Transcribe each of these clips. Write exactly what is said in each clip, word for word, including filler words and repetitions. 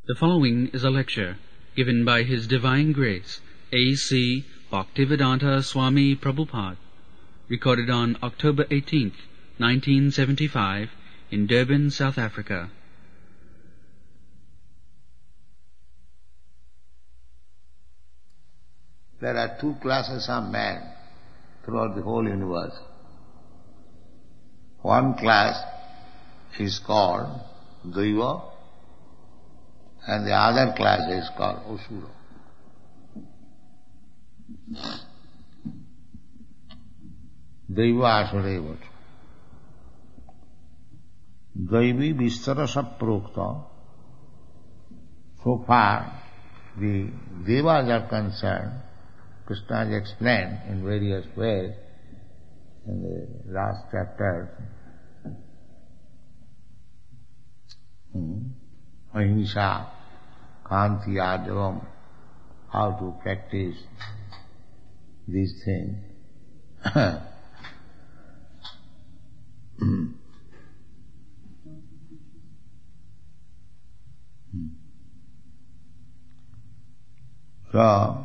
The following is a lecture given by His Divine Grace, A C Bhaktivedanta Swami Prabhupada, recorded on October eighteenth, nineteen seventy-five, in Durban, South Africa. There are two classes of men throughout the whole universe. One class is called Daiva, and the other class is called Asura. Daiva Asura. Daivi Vistara Saprokta. So far, the Devas are concerned. Krishna has explained in various ways in the last chapter. Hmm. Ahimsa, Kanti, Adavam, how to practice these things. So,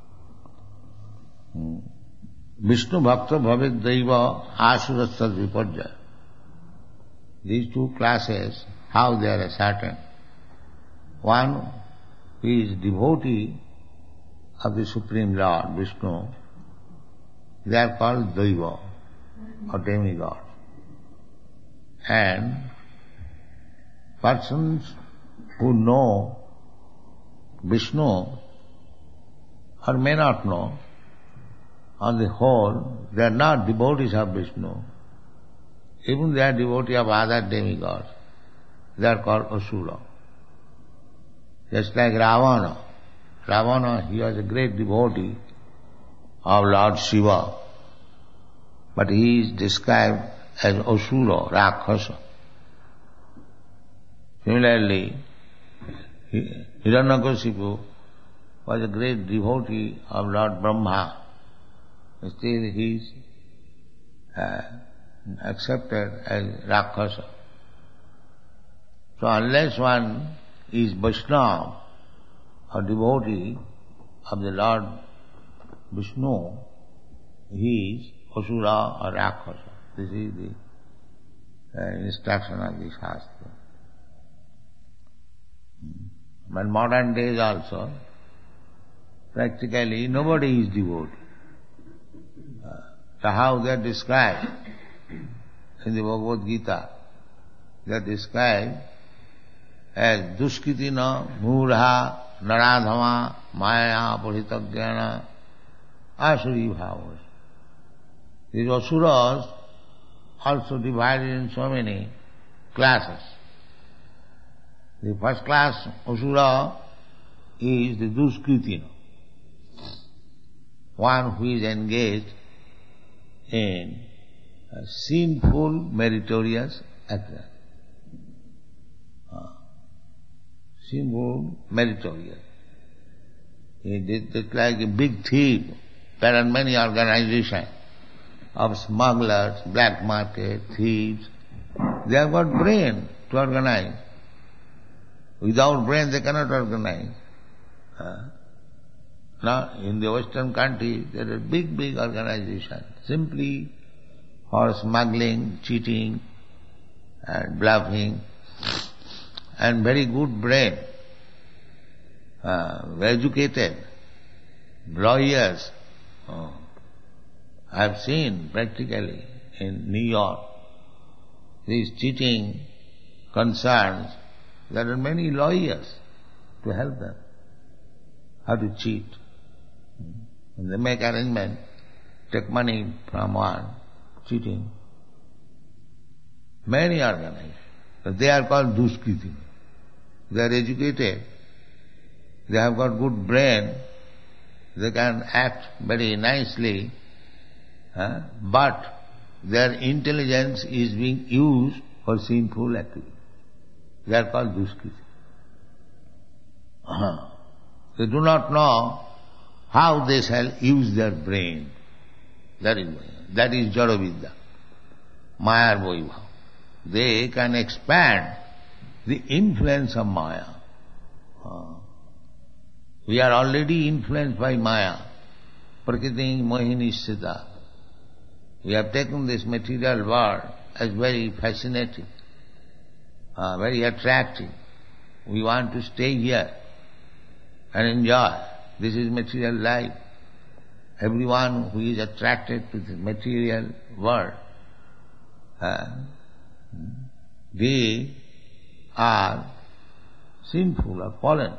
Vishnu Bhakta Bhavid Daiva Asurastad Viparjaya. These two classes, how they are ascertained. One is devotee of the Supreme Lord, Vishnu. They are called Daiva, or demigods. And persons who know Vishnu or may not know, on the whole, they are not devotees of Vishnu. Even they are devotees of other demigods. They are called Asura. Just like Ravana. Ravana, he was a great devotee of Lord Shiva. But he is described as Asura, Rakshasa. Similarly, Hiranyakashipu was a great devotee of Lord Brahma. Still he is uh, accepted as Rakshasa. So unless one is Vaishnava or devotee of the Lord Vishnu, he is Asura or Rakshasa. This is the uh, instruction of the Shastra. But modern days also, practically nobody is devotee. So how they are described in the Bhagavad Gita, they are described as Duskitina, Murha, Naradhama, Maya, Puritagyana, Asuri Bhavas. These Asuras also divided in so many classes. The first class Asura is the Duskitina, one who is engaged in a sinful, meritorious action. Uh, sinful, meritorious. It is like a big thief. There are many organizations of smugglers, black market, thieves. They have got brain to organize. Without brain they cannot organize. Uh, Now, in the Western countries, there are big, big organizations, simply for smuggling, cheating, and bluffing, and very good brain, uh, educated, lawyers. Oh, I have seen practically in New York, these cheating concerns, there are many lawyers to help them how to cheat. And they make arrangement, take money from one, cheating. Many organizations. But they are called Duskritin. They are educated. They have got good brain. They can act very nicely. Huh? But their intelligence is being used for sinful activity. They are called Duskritin. Uh-huh. They do not know how they shall use their brain. That is, that is Jadavidya, Maya Vaibhav. They can expand the influence of Maya. Uh, we are already influenced by Maya, Prakriti Mohini Sthita. We have taken this material world as very fascinating, uh, very attractive. We want to stay here and enjoy. This is material life. Everyone who is attracted to the material world, uh, they are sinful or fallen.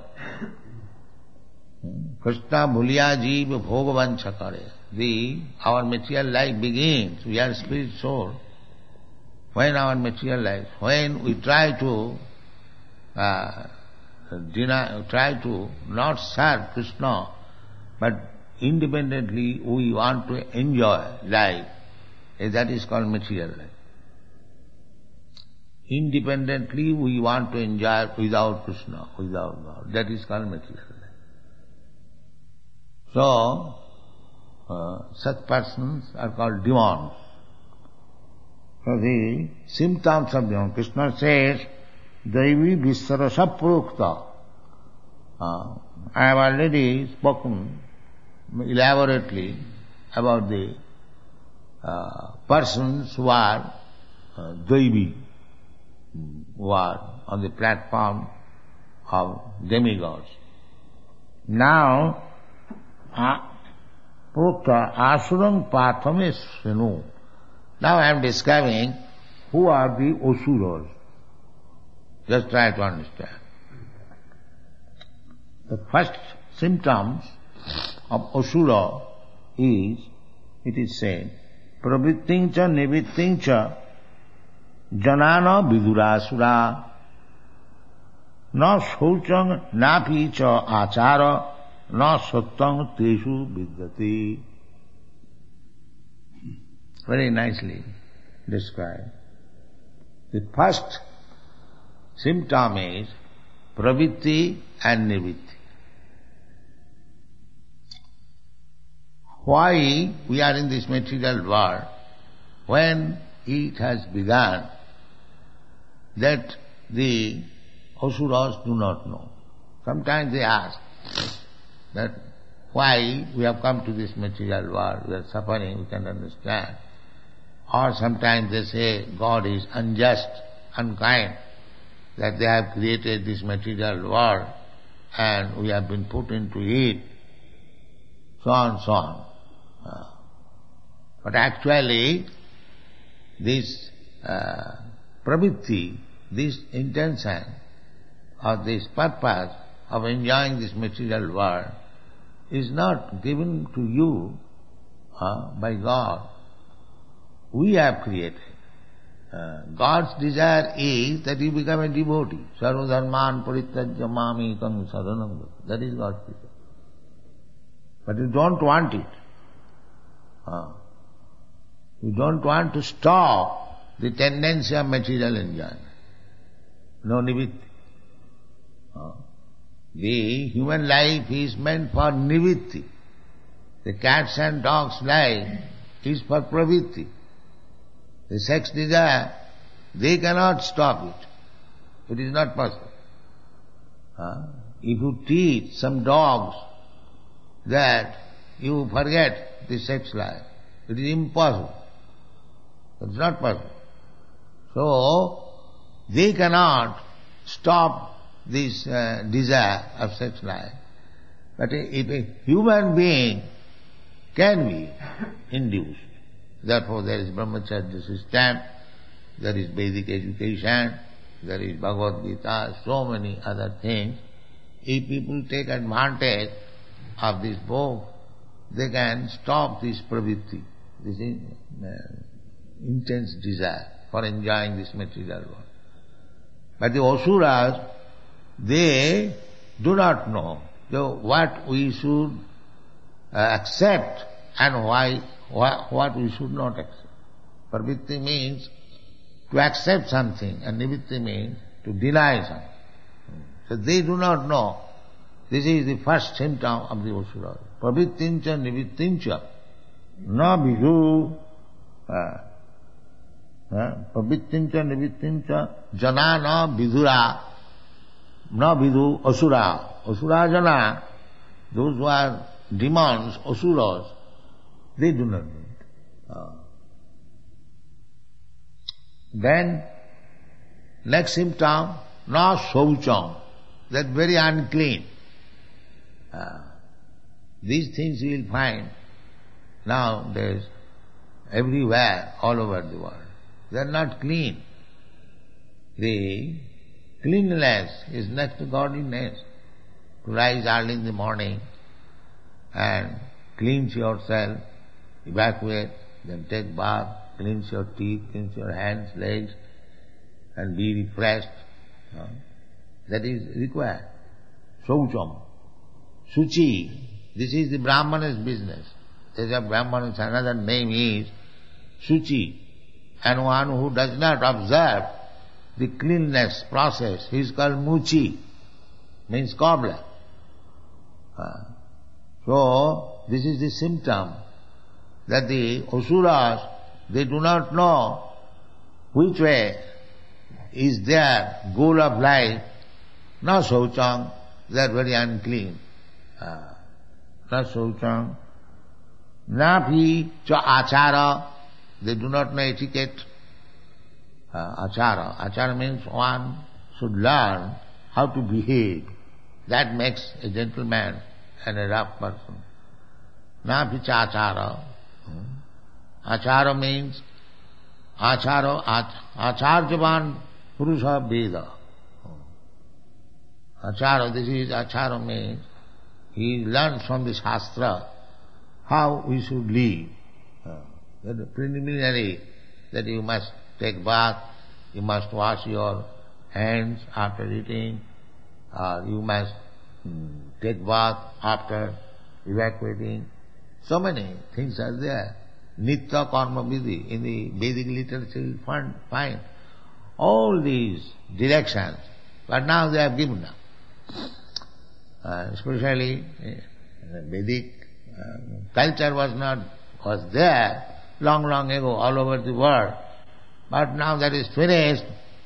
Krishna bhuliya jeev bhogavancha kare. The, our material life begins, we are spirit soul. When our material life, when we try to uh, deny, try to not serve Krishna, but independently we want to enjoy life, that is called material life. Independently we want to enjoy without Krishna, without God. That is called material life. So, uh, such persons are called demons. So the symptoms of demon, Krishna says, Daivi Visarasa Prokta. Uh, I have already spoken elaborately about the uh, persons who are uh, Daivi, who are on the platform of demigods. Now, uh, Prokta Asurang Pathame Srenu. Now I am describing who are the Asuras. Just try to understand. The first symptoms of Asura is, it is said, Pravrittincha Nivrittincha Janana Vidurasura Na Shauchang Napi Cha Achara Na Sattang Teshu Vidyati. Very nicely described. The first symptom is pravitti and nivitti. Why we are in this material world? When it has begun, that the asuras do not know. Sometimes they ask that why we have come to this material world, we are suffering, we can understand. Or sometimes they say God is unjust, unkind, that they have created this material world and we have been put into it, so on, so on. Uh, but actually, this uh, pravritti, this intention or this purpose of enjoying this material world is not given to you uh, by God. We have created. Uh, God's desire is that you become a devotee. Sarva dharman parityajya mamekam saranam. That is God's desire. But you don't want it. Uh, you don't want to stop the tendency of material enjoyment. No nivitti. Uh, the human life is meant for nivitti. The cats and dogs' life is for pravitti. The sex desire, they cannot stop it. It is not possible. Uh, if you teach some dogs that you forget the sex life, it is impossible. It is not possible. So, they cannot stop this uh, desire of sex life. But if a human being can be induced, therefore there is brahmacharya system, there is Vedic education, there is Bhagavad Gita, so many other things. If people take advantage of this book, they can stop this pravritti, this uh, intense desire for enjoying this material world. But the asuras, they do not know so what we should uh, accept and why, why what we should not accept. Pravritti means to accept something and nivitti means to deny something. So they do not know. This is the first symptom of the asura. Pravrittincha nivittincha na vidu pravrittincha nivittincha janana vidura na vidu asura. Asura jana, those who are demons, asuras, they do not know it. Uh. Then, next symptom, na shaucham, that very unclean. Uh, these things you will find nowadays everywhere, all over the world. They are not clean. The cleanliness is next to godliness. To rise early in the morning and cleanse yourself, evacuate, then take bath, cleanse your teeth, cleanse your hands, legs, and be refreshed. No? That is required. Shaucham. Suchi. This is the Brahmana's business. There is a Brahmana's another name is Suchi. And one who does not observe the cleanliness process, he is called Muchi, means cobbler. Uh, so, this is the symptom that the asuras, they do not know which way is their goal of life. Na shaucham, they are very unclean. Uh, na shaucham. Na pi cha achara, they do not know etiquette. Uh, achara. Achara means one should learn how to behave. That makes a gentleman and a rough person. Na pi cha achara. Hmm. Achara means achara, ach, acharjavan purusha veda. Achara, this is achara means he learns from the Shastra how we should live. Uh, the preliminary, that you must take bath, you must wash your hands after eating, or you must mm, take bath after evacuating. So many things are there. Nitya karma vidhi, in the Vedic literature you find, find all these directions, but now they have given up. Uh, especially uh, Vedic uh, culture was not, was there long, long ago all over the world. But now that is finished.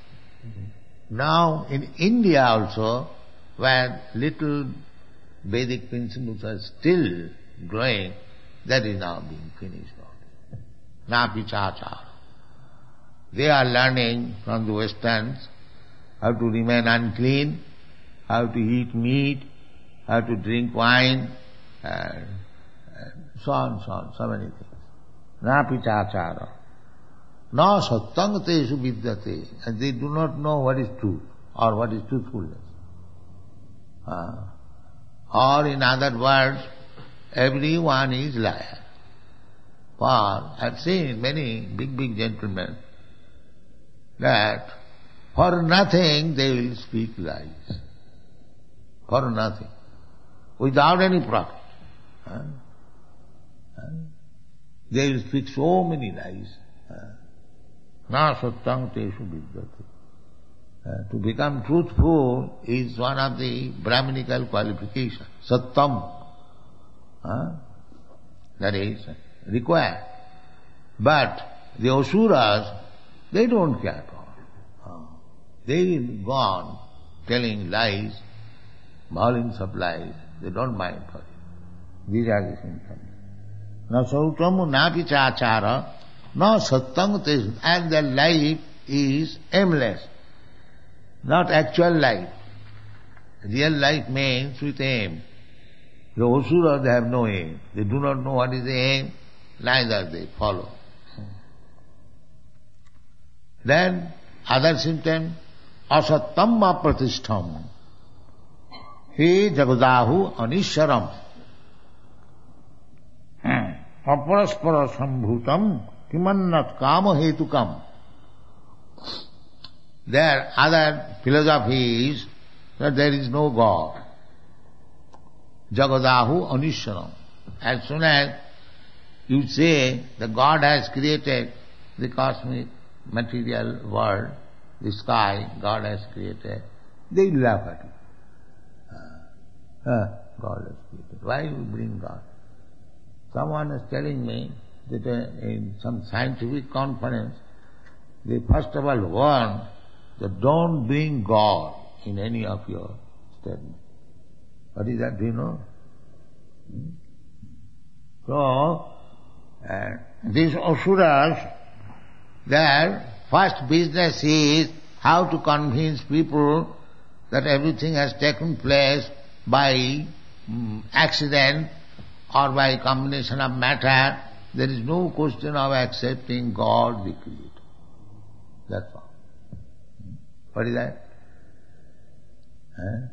Now in India also, where little Vedic principles are still growing, that is now being finished. Napi cha-cha. They are learning from the Westerns how to remain unclean, how to eat meat, how to drink wine, and, and so on, so on, so many things. Napi cha-cha. Na sattang tesu vidyate. And they do not know what is truth or what is truthfulness. Uh, or in other words, everyone is liar. For I've seen many big, big gentlemen that for nothing they will speak lies. For nothing. Without any profit. Huh? Huh? They will speak so many lies. Huh? Na sattang teshu vidyate. Uh, to become truthful is one of the Brahminical qualifications. Sattam. Uh, that is required. But the asuras, they don't care at all. Uh, they will go on telling lies, volumes of lies. They don't mind for it. These are the symptoms. Na sautam napi cha-achara, na sattang teshu. And their life is aimless. Not actual life. Real life means with aim. The asuras, they have no aim. They do not know what is the aim, neither they follow. Then, other symptom, asattam apratishtham. He jagadahu anisharam. Aparaspara sambhutam kimannat kama hetukam. Their other philosophy is that there is no God. Jagadahu anisharam. As soon as you say that God has created the cosmic material world, the sky, God has created, they laugh at you. Uh, uh, God has created. Why you bring God? Someone is telling me that uh, in some scientific conference, they first of all warn that don't bring God in any of your statements. What is that, do you know? Hmm? So, uh, these asuras, their first business is how to convince people that everything has taken place by um, accident or by combination of matter. There is no question of accepting God the Creator. That's all. What is that? Huh?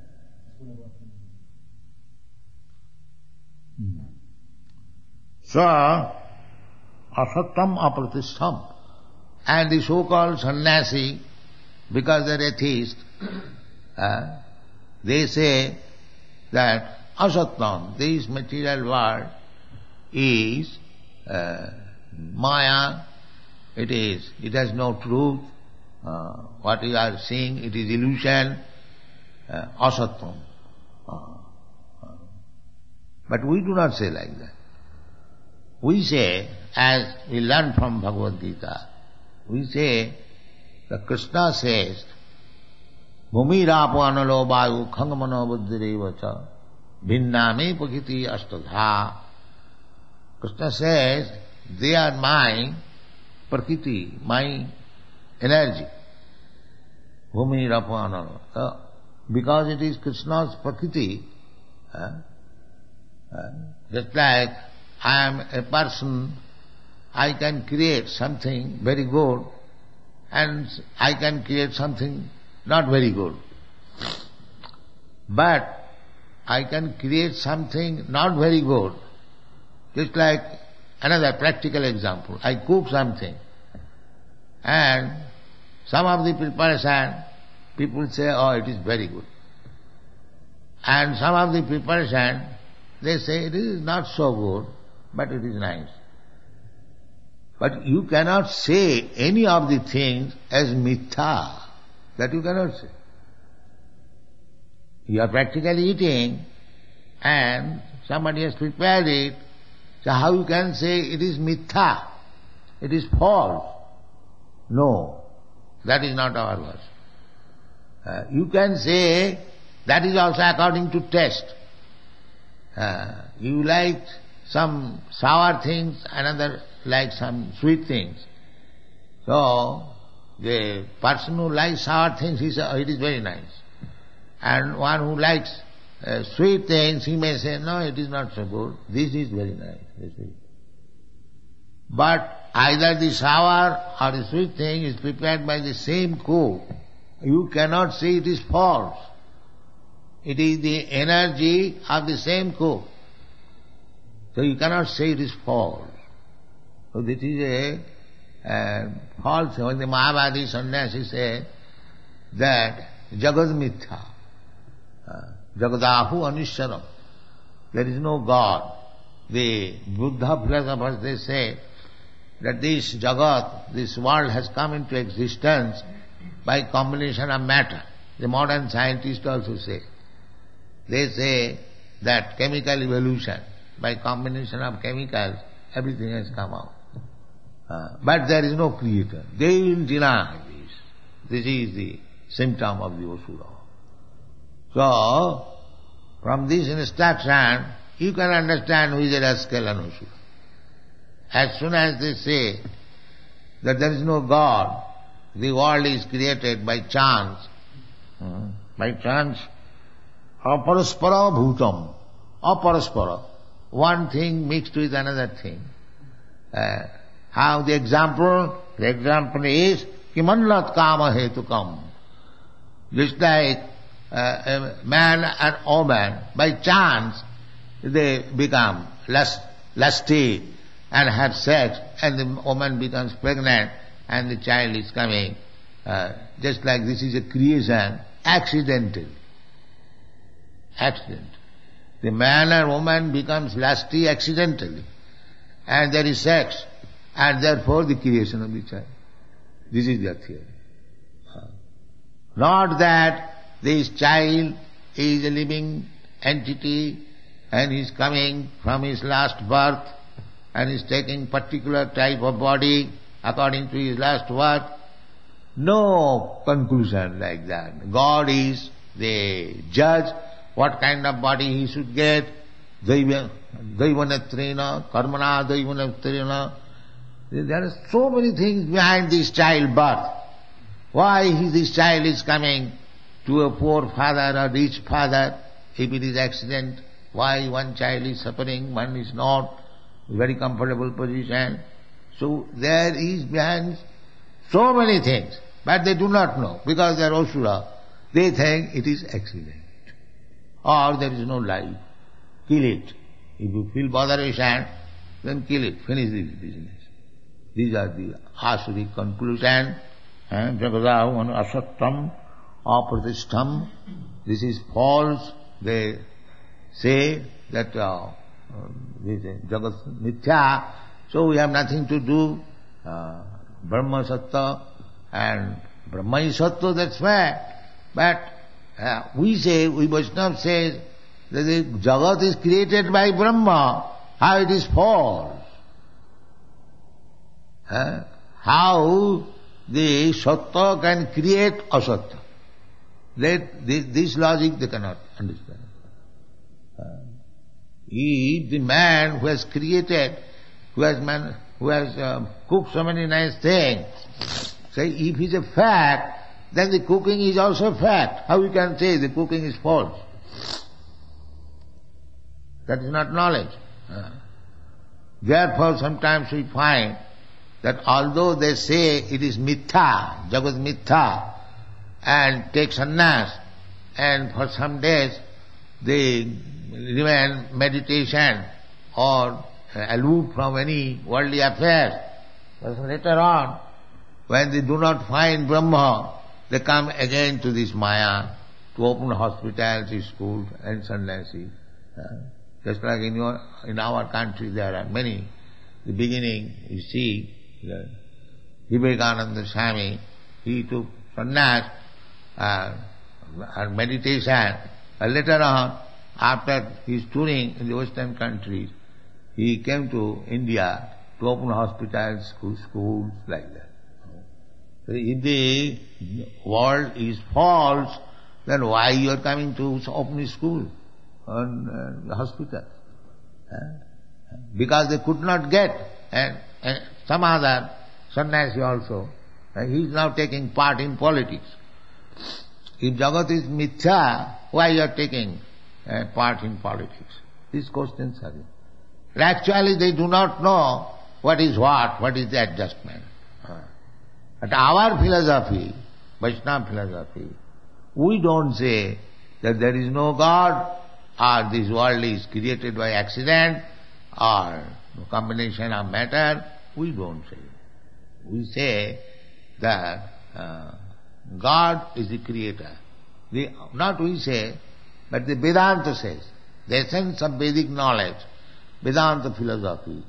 Hmm. So, asattam apratishtam. And the so-called sannyasi, because they're atheist, uh, they say that asattam, this material world, is uh, maya, it is, it has no truth, uh, what you are seeing, it is illusion, uh, asattam. Uh, uh. But we do not say like that. We say, as we learn from Bhagavad Gita, we say that Krishna says, Bhumi rapo analo vayu khangamano buddhirevacha bhinname pakiti astadha. Krishna says, they are my prakriti, my energy. Bhumi rapo analo. So, because it is Krishna's prakriti, uh, uh, just like I am a person, I can create something very good and I can create something not very good. But I can create something not very good. Just like another practical example. I cook something and some of the preparation, people say, oh, it is very good. And some of the preparation, they say it is not so good, but it is nice. But you cannot say any of the things as mitha. That you cannot say. You are practically eating and somebody has prepared it, so how you can say it is mitha? It is false. No, that is not our verse. Uh, you can say that is also according to taste. Uh, you like some sour things, another like some sweet things. So, the person who likes sour things, he says, oh, it is very nice. And one who likes uh, sweet things, he may say, no, it is not so good. This is very nice. This is. But either the sour or the sweet thing is prepared by the same cook. You cannot say it is false. It is the energy of the same cook. So you cannot say it is false. So this is a uh, false. When the Mahabharati sannyasi say that Jagad Mithya, uh, Jagadahu Anishwaram, there is no God. The Buddha philosophers, they say that this Jagat, this world has come into existence by combination of matter. The modern scientists also say. They say that chemical evolution, by combination of chemicals, everything has come out. Uh, but there is no creator. They will deny this. This is the symptom of the Asura. So, from this instruction, you can understand who is a rascal and Asura. As soon as they say that there is no God, the world is created by chance. Hmm. By chance, aparaspara bhutam, aparaspara, one thing mixed with another thing. Uh, how the example? The example is kimanlat kama hetukam. Just like uh, a man and woman, by chance they become lust, lusty and have sex, and the woman becomes pregnant and the child is coming. Uh, just like this is a creation, accidental. Accident. The man and woman becomes lusty accidentally, and there is sex, and therefore the creation of the child. This is their theory. Uh, not that this child is a living entity and is coming from his last birth and is taking particular type of body according to his last birth. No conclusion like that. God is they judge what kind of body he should get. Daivanatrena, karmana daivanatrena. There are so many things behind this childbirth. Why this child is coming to a poor father or rich father? If it is accident, why one child is suffering, one is not, very comfortable position. So there is behind so many things, but they do not know, because they are asura. They think it is accident, or there is no life. Kill it. If you feel botheration, then kill it, finish this business. These are the asuric conclusion. Jagadahu asattam apratishtam. This is false. They say that uh, this is Jagat mithya, so we have nothing to do. Uh, Brahma sattva and Brahma is sattva, that's fact. But uh, we say, we Vaishnava says that the Jagat is created by Brahma. How it is false? Uh, how the sattva can create asattva? That this, this logic they cannot understand. Uh, he, the man who has created, who has man, who has uh, cooked so many nice things, say if he is a fact, then the cooking is also a fact. How you can say the cooking is false? That is not knowledge. Uh, therefore sometimes we find that although they say it is mithya, Jagat mithya, and take sannyas, and for some days they remain meditation or aloof from any worldly affairs. But later on, when they do not find Brahma, they come again to this Maya to open hospitals, schools and sannyasis. Just like in your, in our country there are many. The beginning, you see, Vivekananda Swami, he took sannyas uh, and meditation. And later on, after his touring in the western countries, he came to India to open hospitals, schools, schools like that. So if the world is false, then why you are coming to open a school and uh, hospital? Uh, because they could not get, and, and some other sannyasi also, uh, he is now taking part in politics. If Jagat is mithya, why you are taking uh, part in politics? These questions are there. Actually they do not know what is what, what is the adjustment. Uh, But our philosophy, Vaishnava philosophy, we don't say that there is no God, or this world is created by accident, or combination of matter. We don't say. We say that uh, God is the creator. The, not we say, but the Vedanta says, the essence of Vedic knowledge, Vedanta philosophy,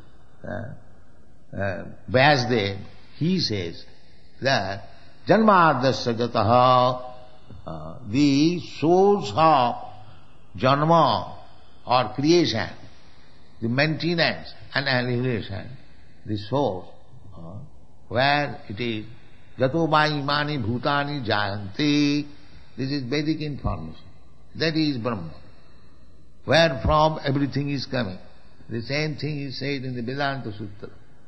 uh, uh, Vyasdev, he says that Janmadasya jataha, uh, the source of Janma or creation, the maintenance and annihilation, the source, uh, where it is Jato va imani bhutani jayanti, this is Vedic information. That is Brahma, where from everything is coming. The same thing is said in the Vedanta Sutra.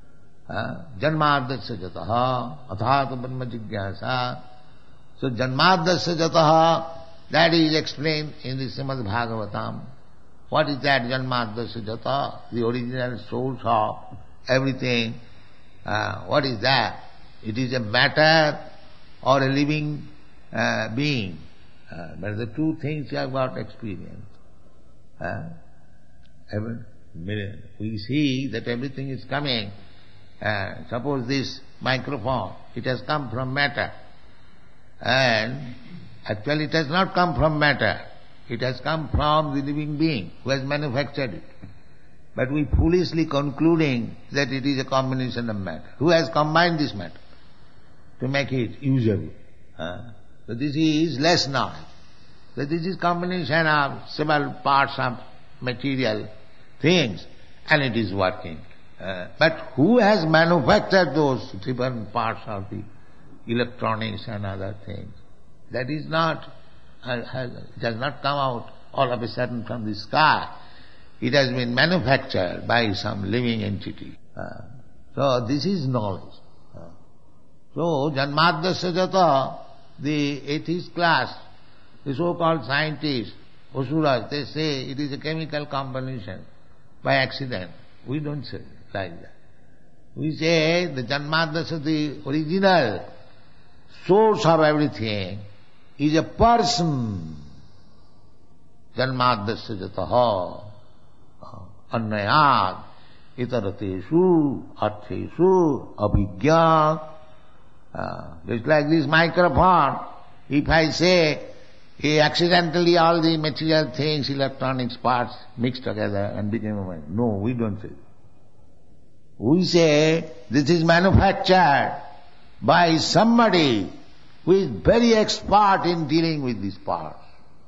Janmadasya jataha athata brahma jigyasa. So Janmadasya jataha, that is explained in the Srimad Bhagavatam. What is that Janmadasya jataha? The original source of everything. Uh, what is that? It is a matter or a living uh, being. Uh, but the two things you have got experience. Uh, we see that everything is coming. Uh, suppose this microphone, it has come from matter. And actually it has not come from matter. It has come from the living being who has manufactured it. But we foolishly concluding that it is a combination of matter. Who has combined this matter to make it usable? Uh, so this is less knowledge. So this is combination of several parts of material things and it is working. Uh, but who has manufactured those different parts of the electronics and other things? That is not has, it has not come out all of a sudden from the sky. It has been manufactured by some living entity. Uh, so this is knowledge. Uh, so Janmadasya Jata, the atheist class, the so-called scientists, Asuras, they say it is a chemical combination by accident. We don't say like that. We say the Janmadasya, the original source of everything, is a person. Janmadasya Jataha Annayat Itarateshu Artheshu Abhigya. Uh, it's like this microphone. If I say he accidentally all the material things, electronics parts mixed together and became a mind. No, we don't say. We say this is manufactured by somebody who is very expert in dealing with these parts.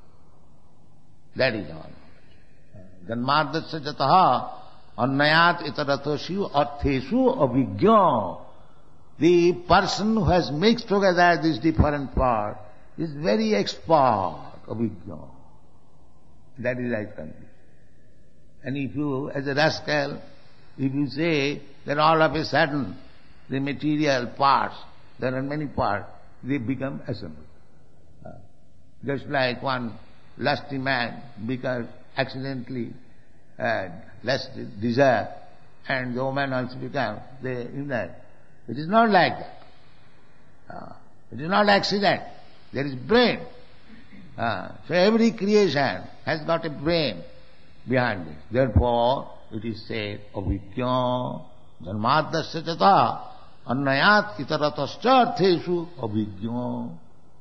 That is all. Janmadasya Jataha Annayat Itarateshu Artheshu Abhigya. The person who has mixed together these different parts is very expert, Abhigya. That is right conclusion. And if you, as a rascal, if you say that all of a sudden the material parts, there are many parts, they become assembled. Uh, just like one lusty man because accidentally had less desire, and the woman also becomes they, in that. It is not like that. Uh, it is not accident. There is brain. Uh, so every creation has got a brain behind it. Therefore, it is said, Abhigya Janmadasya Jata Annayat Itaratascha Artheshu Abhigya.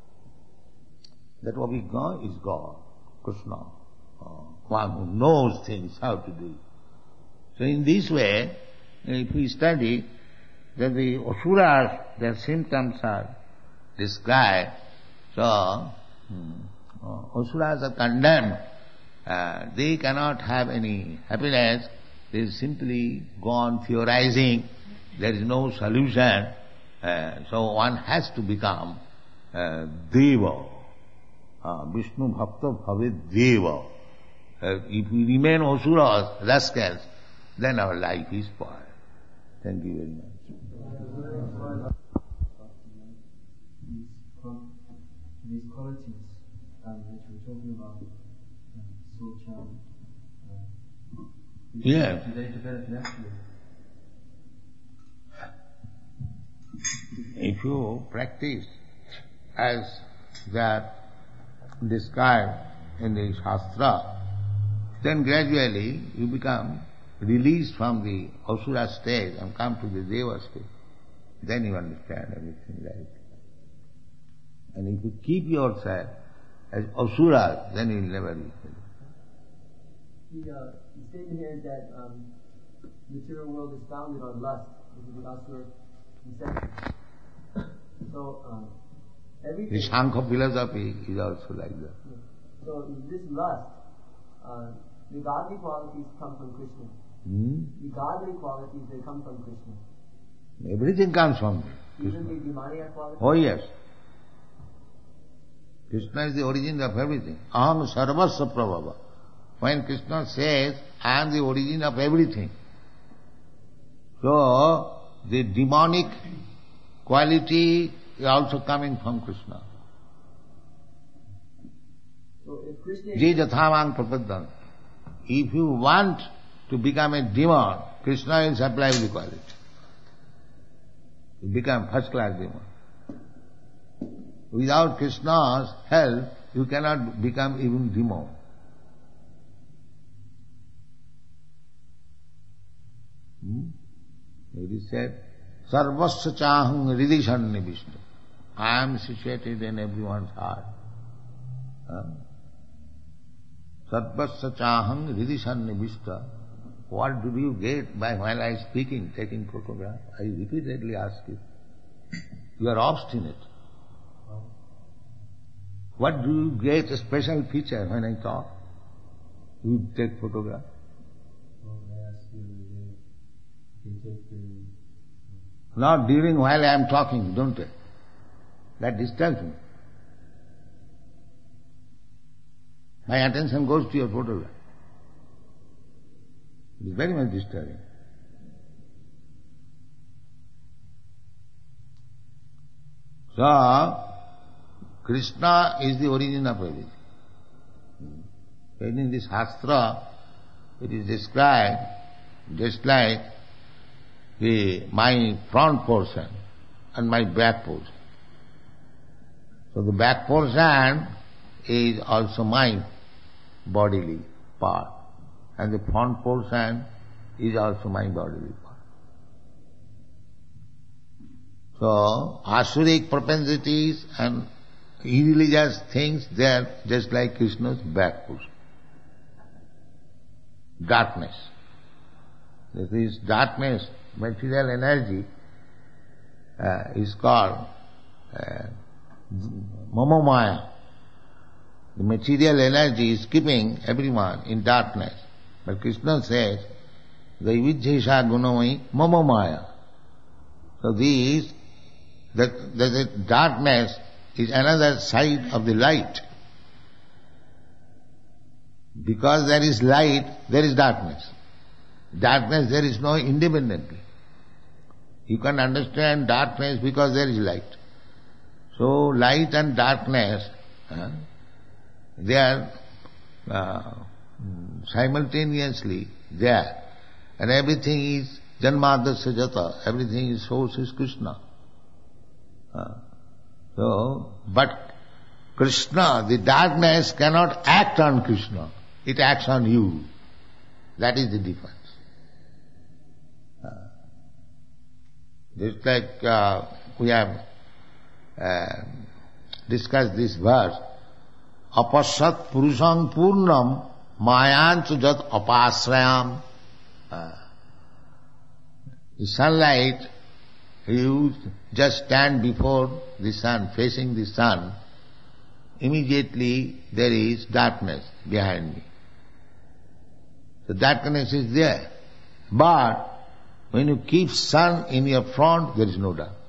That Abhigya is God, Krishna, uh, one who knows things, how to do. So in this way, if we study, then the Asuras, their symptoms are described. So, hmm, uh, Asuras are condemned. Uh, they cannot have any happiness. They simply go on theorizing. There is no solution. Uh, so one has to become uh, Deva. Uh, Vishnu Bhakta Bhavet Deva. Uh, if we remain Asuras, rascals, then our life is spoiled. Thank you very much. These qualities um, that we're talking about, uh, Socha, uh, yeah. do they develop naturally? If you practice as that described in the Shastra, then gradually you become released from the Asura stage and come to the Deva stage. Then you understand everything right. And if you keep yourself as Asura, then you will never be free. The, uh, the statement here is that um, the material world is founded on lust. This is the Asura conception. So, um, everything... The Shankha philosophy is also like that. So, in this lust, uh, the godly qualities come from Krishna. Hmm? The godly qualities, they come from Krishna. Everything comes from Krishna. Even the demoniac qualities? Oh yes. Krishna is the origin of everything. Aham sarvasya prabhava. When Krishna says, I am the origin of everything. So, the demonic quality is also coming from Krishna. So if Krishna... Je jathamang prapaddan. If you want to become a demon, Krishna will supply the quality. You become first class demon. Without Krishna's help, you cannot become even demon. Hmm? It is said, Sarvasya chaham ridishanni Vishnu. I am situated in everyone's heart. Huh? Sarvasya chaham ridishanni Vishnu. What do you get by while I speaking, taking photograph? I repeatedly ask you. You are obstinate. What do you get a special feature when I talk? You take photograph. Well, I asked you the other day, you can take the... Not during while I am talking, don't I? That disturbs me. My attention goes to your photograph. It is very much disturbing. So, Krishna is the origin of everything. And in this Shastra, it is described just like the, my front portion and my back portion. So the back portion is also my bodily part, and the front portion is also my bodily part. So, asuric propensities and irreligious things, they are just like Krishna's back portion. Darkness. This darkness, material energy, uh, is called uh, Mama Maya. The material energy is keeping everyone in darkness. But Krishna says, the Vijjesha Gunamai Mama Maya. So this, the, the, the darkness is another side of the light. Because there is light, there is darkness. Darkness there is no independently. You can understand darkness because there is light. So light and darkness, uh, they are uh, simultaneously there. And everything is Janmadasya Jata, everything is source is Krishna. Uh, so, but Krishna, the darkness cannot act on Krishna. It acts on you. That is the difference. Uh, just like uh, we have uh, discussed this verse, apasat purusham purnam mayanchu jat apasrayam. Uh, the sunlight, you just stand before the sun, facing the sun, immediately there is darkness behind me. The darkness is there. But when you keep sun in your front, there is no dark.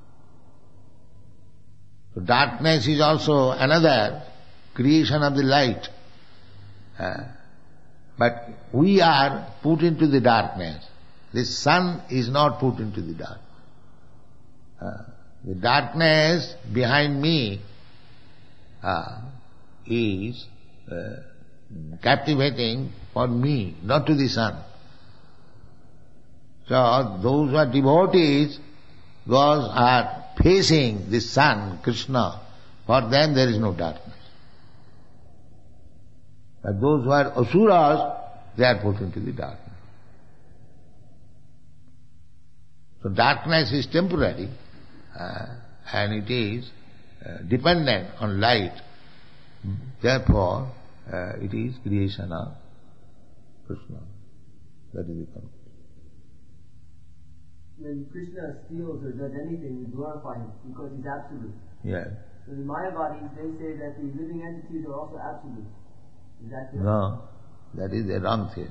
So darkness is also another creation of the light. Uh, but we are put into the darkness. The sun is not put into the dark. Uh, the darkness behind me uh, is uh, captivating for me, not to the sun. So those who are devotees, those are facing the sun, Krishna, for them there is no darkness. But those who are asuras, they are put into the darkness. So darkness is temporary, uh, and it is uh, dependent on light. Therefore, uh, it is creation of Krishna. That is the point. When Krishna steals or does anything, we glorify him because he's absolute. Yes. So the Mayavadis, they say that the living entities are also absolute. Is that correct? No, that is a wrong theory.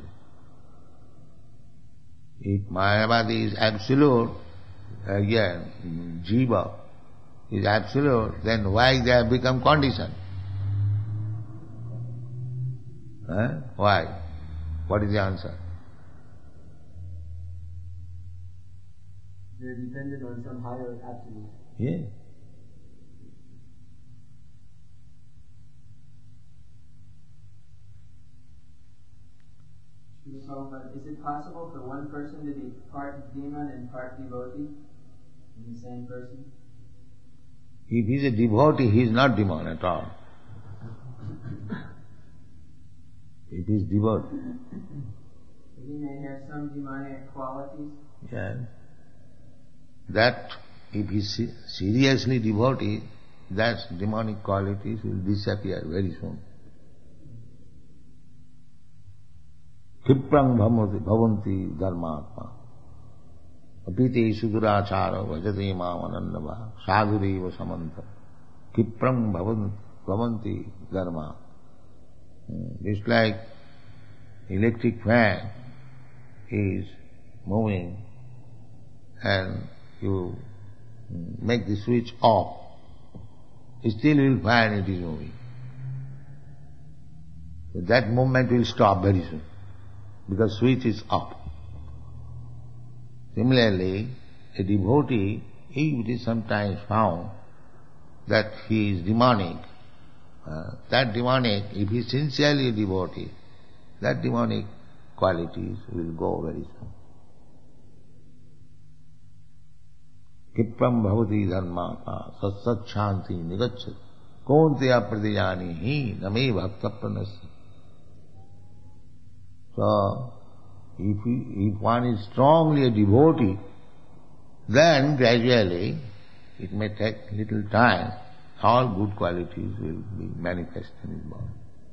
If Mayavadi is absolute, again, Jiva is absolute, then why they have become conditioned? Huh? Why? What is the answer? They're dependent on some higher absolute. Yeah. So, uh, is it possible for one person to be part demon and part devotee in the same person? If he is a devotee, he is not demon at all. If he is devotee. He may have some demonic qualities. Yes. That, if he is seriously devotee, that demonic qualities will disappear very soon. Kiprang bhavanti dharmatma apite sudurachara vajate mam anandava sadhureva samanta Kiprang bhavanti dharma. It's like electric fan is moving and you make the switch off, still you will find it is moving. that movement will stop very soon, because switch is off. Similarly, a devotee, if it is sometimes found that he is demonic, uh, that demonic, if he is sincerely a devotee, that demonic qualities will go very soon. Kipram bhavati dharma satsat shanti nigachat konteya pradiyani hi name bhakta pranasya. So, if, he, if one is strongly a devotee, then gradually, it may take little time, all good qualities will be manifest in his body.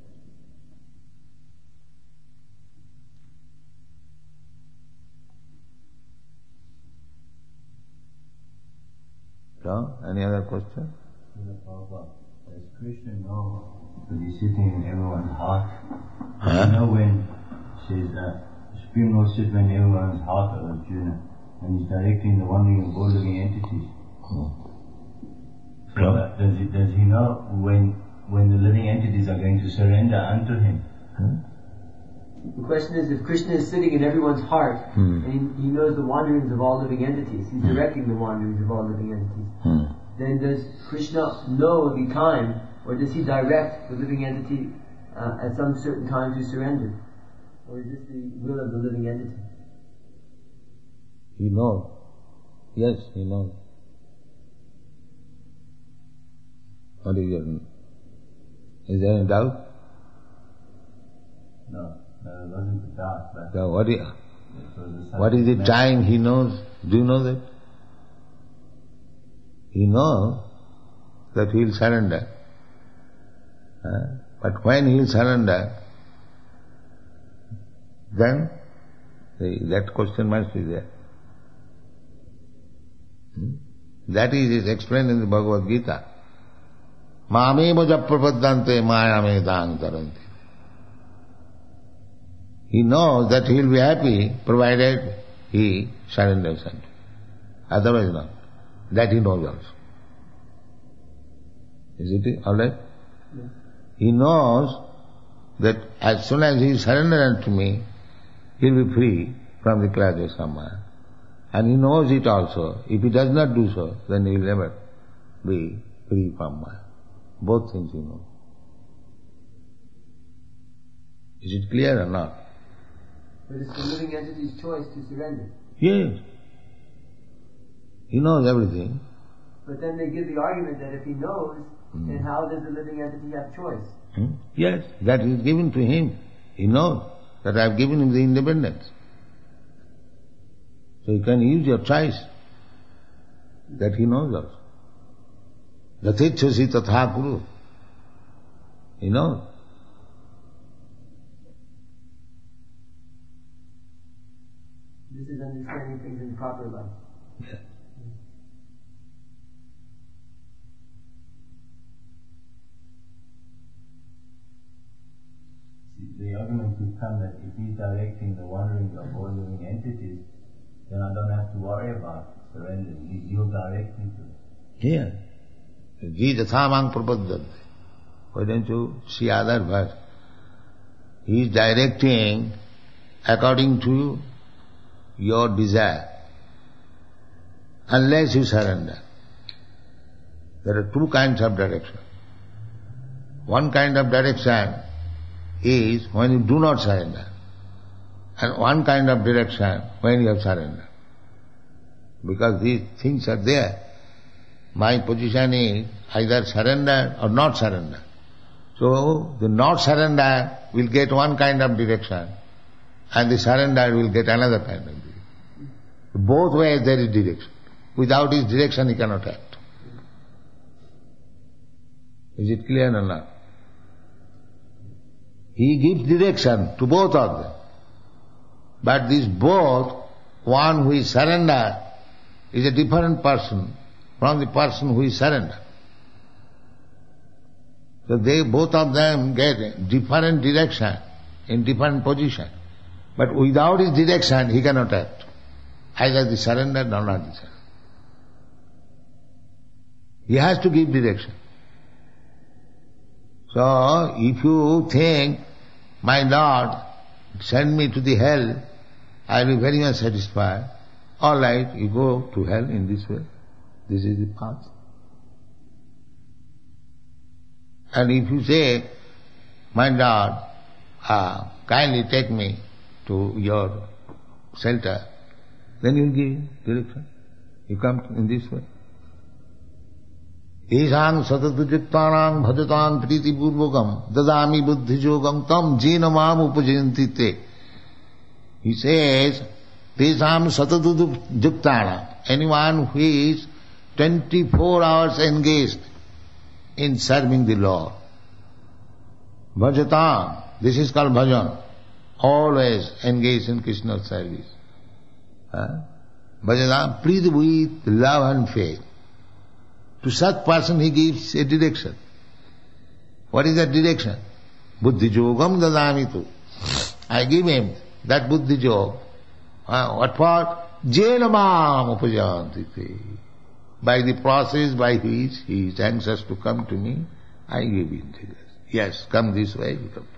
So, any other question? Does Krishna know, because he's sitting in everyone's heart, does Huh? he know when it says uh, Supreme Lord sits in everyone's heart, or Arjuna, and he's directing the wandering of all living entities? Hmm. So uh, does, he, does he know when when the living entities are going to surrender unto him? Hmm? The question is, if Krishna is sitting in everyone's heart, Hmm. and he, he knows the wanderings of all living entities, he's directing the wanderings of all living entities, Hmm. then does Krishna know the time, or does he direct the living entity uh, at some certain time to surrender? Or is this the will of the living entity? He knows. Yes, he knows. What is your, is there any doubt? No, no, it wasn't a doubt, but So what is, it was a what is the subject time he knows? Do you know that? He knows that he will surrender. Uh, but when he will surrender, then the, that question must be there. Hmm? That is, is explained in the Bhagavad Gita. Mame moja prapaddante mayame taranti. He knows that he will be happy provided he surrenders unto. Otherwise not. That he knows also. Is it all right? Yes. He knows that as soon as he surrenders unto me, he will be free from the clutch of Samaya. And he knows it also. If he does not do so, then he will never be free from Maya. Both things he knows. Is it clear or not? But it's the living entity's choice to surrender. Yes. He knows everything. But then they give the argument that if he knows, Mm. then how does the living entity have choice? Hmm? Yes, that is given to him. He knows that I have given him the independence. So you can use your choice. That he knows also. Yathechasi tatha kuru. He knows. This is understanding things in proper life. Yeah. The argument would come that if he's directing the wandering of all living entities, then I don't have to worry about surrendering. He, he'll direct me to it. Here. Ji tathamang prapaddante. Why don't you see other verse? He is directing according to your desire. Unless you surrender. There are two kinds of direction. One kind of direction is when you do not surrender. And one kind of direction when you have surrendered. Because these things are there. My position is either surrender or not surrender. So the not surrender will get one kind of direction and the surrender will get another kind of direction. Both ways there is direction. Without his direction he cannot act. Is it clear or not? He gives direction to both of them. But these both, one who is surrender is a different person from the person who is surrender. So they, both of them get different direction in different position. But without his direction he cannot act. Either the surrender or not the surrender. He has to give direction. So if you think my Lord, send me to the hell, I will be very much satisfied. All right, you go to hell in this way. This is the path. And if you say, my Lord, uh, kindly take me to your shelter, then you will give direction. You come in this way. Esang satatujiktanang bhadatang priti purvakam dadami buddhijogam tam jena mam upajayanti te. He says, Tesam satatujiktanang, anyone who is twenty-four hours engaged in serving the Lord. Bhajatam, this is called bhajan, always engaged in Krishna's service. Huh? Bhajatam, pleased with love and faith. To such person he gives a direction. What is that direction? Buddhi yogam dadamitu. I give him that buddhi yoga. Uh, what for? Jena mam upajayanti. By the process by which he is anxious to come to me, I give him direction. Yes, come this way. You come.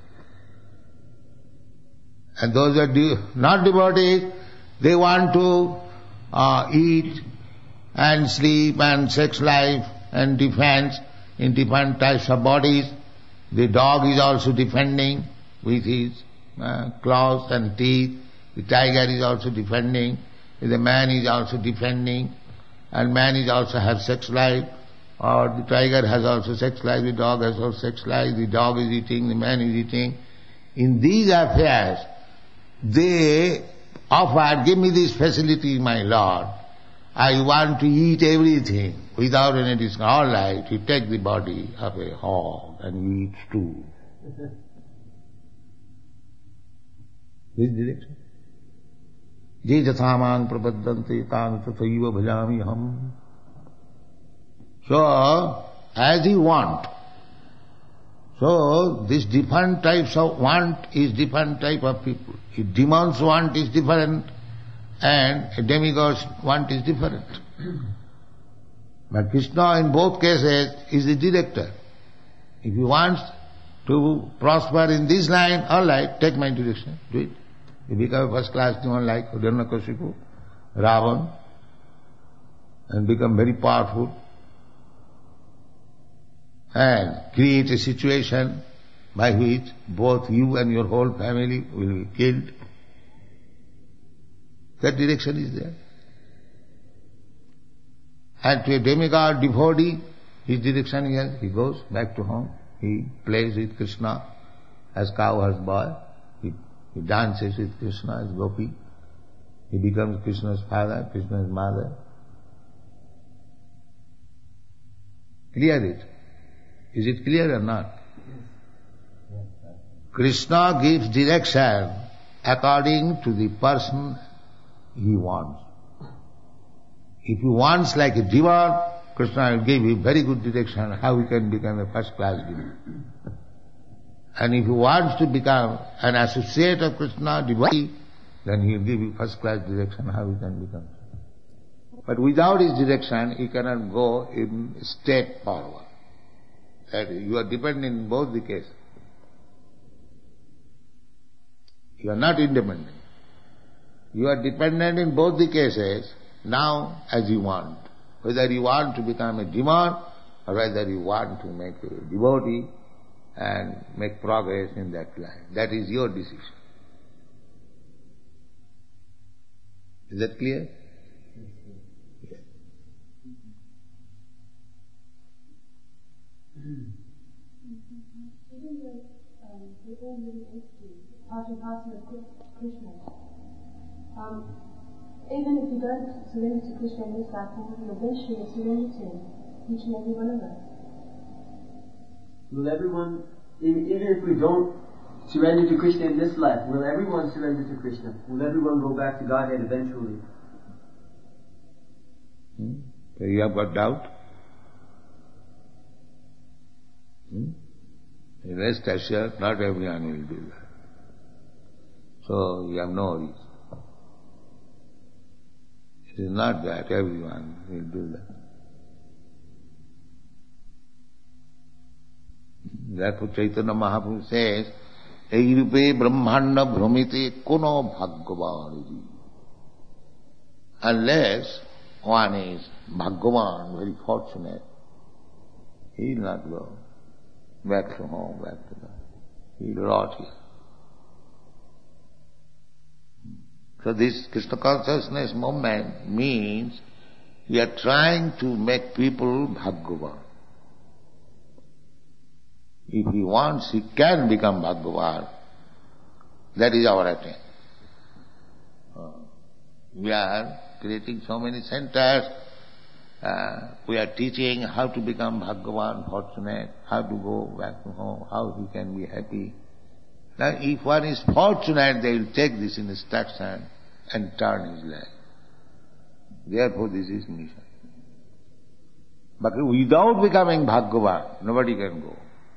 And those that are not devotees, they want to uh, eat and sleep and sex life and defense in different types of bodies. The dog is also defending with his uh, claws and teeth. The tiger is also defending. The man is also defending. And man is also has sex life. Or the tiger has also sex life. The dog has also sex life. The dog is eating. The man is eating. In these affairs, they offer, give me this facility, my Lord. I want to eat everything without any discount. All right, you take the body of a hog and you eat stew. This direction. Je jathamang prapaddante tang tathaiva bhajami ham. So, as you want. So, this different types of want is different type of people. If demons want is different, and a demigod's want is different. But Krishna in both cases is the director. If he wants to prosper in this line, all right, take my direction, do it. You become a first class demon like Hiranyakashipu, Ravan, and become very powerful, and create a situation by which both you and your whole family will be killed. That direction is there. And to a demigod devotee, his direction is, he goes back to home, he plays with Krishna as cowherd's boy, he, he dances with Krishna as gopi, he becomes Krishna's father, Krishna's mother. Clear it? Is it clear or not? Krishna gives direction according to the person he wants. If he wants like a demon, Krishna will give you very good direction how he can become a first class demon. And if he wants to become an associate of Krishna, devotee, then he will give you first class direction how he can become. But without his direction, he cannot go in state forward. That is, you are dependent in both the cases. You are not independent. You are dependent in both the cases, now as you want. Whether you want to become a demon or whether you want to make a devotee and make progress in that line. That is your decision. Is that clear? Yes. Even though um, we're all living entities, part and parcel of Krishna, um, even if you don't surrender to Krishna in this life, you will eventually surrender to him, each and every one of us. Will everyone, even if we don't surrender to Krishna in this life, will everyone surrender to Krishna? Will everyone go back to Godhead eventually? Hmm? So you have got doubt? Hmm? Rest assured, not everyone will do that. So you have no reason. It is not that everyone will do that. Therefore Chaitanya Mahaprabhu says, Ei rupe brahmanda bhromite kono bhagyavan. Unless one is bhagyavan, very fortunate, he will not go back to home, back to God. He will rot here. So this Krishna consciousness movement means we are trying to make people bhagyavan. If he wants, he can become bhagyavan. That is our attempt. We are creating so many centers. Uh, we are teaching how to become bhagyavan, fortunate, how to go back to home, how he can be happy. Now, if one is fortunate, they will take this instruction and turn his life. Therefore, this is mission. But without becoming bhagyavan, nobody can go.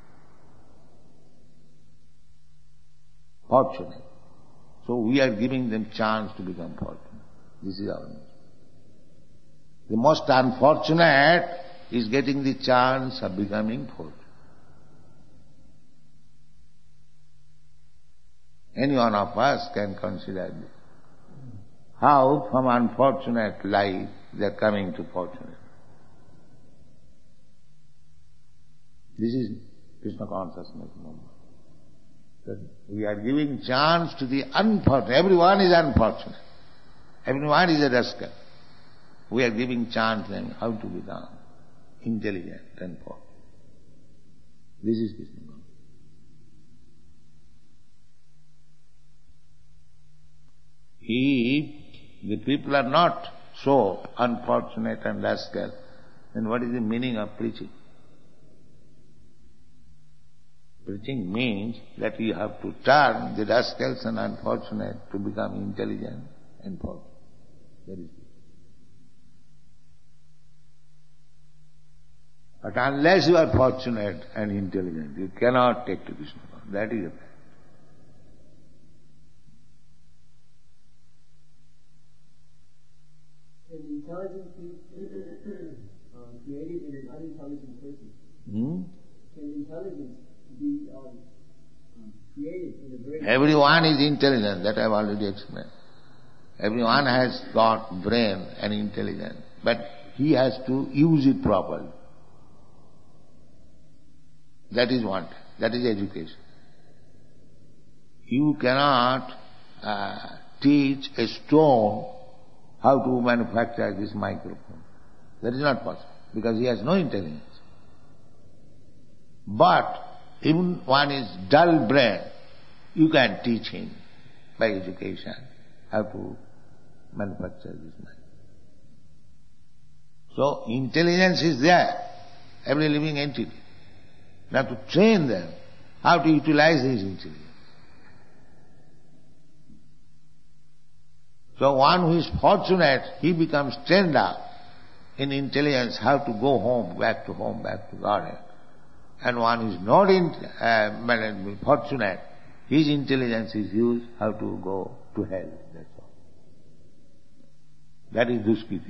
Fortunate. So we are giving them chance to become fortunate. This is our mission. The most unfortunate is getting the chance of becoming fortunate. Any one of us can consider this. How from unfortunate life they are coming to fortunate. This is Krishna consciousness movement. That we are giving chance to the unfortunate. Everyone is unfortunate. Everyone is a rascal. We are giving chance to them how to become intelligent and fortunate. This is Krishna consciousness. If the people are not so unfortunate and rascal, then what is the meaning of preaching? Preaching means that you have to turn the rascals and unfortunate to become intelligent and fortunate. That is it. But unless you are fortunate and intelligent, you cannot take to Krishna consciousness. That is a fact. Can intelligence be um, created in an unintelligent person? Hmm? Can intelligence be um, um, created in a very... Everyone is intelligent, that I have already explained. Everyone has got brain and intelligence, but he has to use it properly. That is one. That is education. You cannot uh, teach a stone how to manufacture this microphone. That is not possible, because he has no intelligence. But even one is dull brain, you can teach him by education how to manufacture this microphone. So intelligence is there, every living entity. You have to train them how to utilize his intelligence. So one who is fortunate, he becomes trained up in intelligence how to go home, back to home, back to Godhead. And one who is not in, uh, fortunate, his intelligence is used how to go to hell. That's all. That is Duskiti.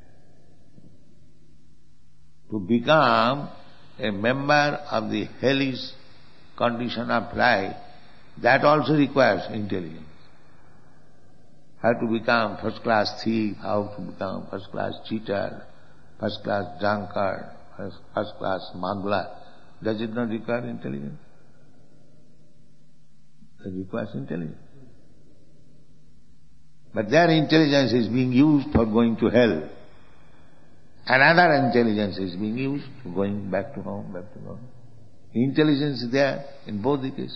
To become a member of the hellish condition of life, that also requires intelligence. How to become first-class thief, how to become first-class cheater, first-class drunkard, first- first-class smuggler. Does it not require intelligence? It requires intelligence. But their intelligence is being used for going to hell. Another intelligence is being used for going back to home, back to God. Intelligence is there in both the cases.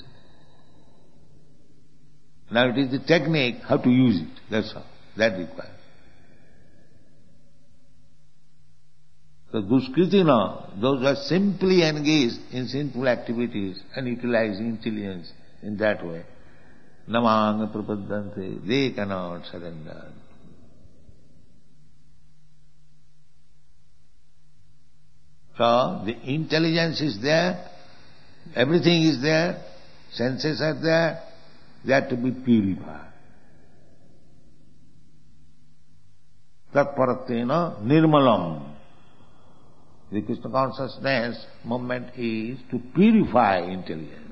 Now it is the technique how to use it, that's all. That requires. So Duskriti no, those who are simply engaged in sinful activities and utilize intelligence in that way, namang prapaddante, they cannot surrender. So the intelligence is there, everything is there, senses are there, they are to be purified. Tatparatena nirmalam. The Krishna consciousness movement is to purify intelligence.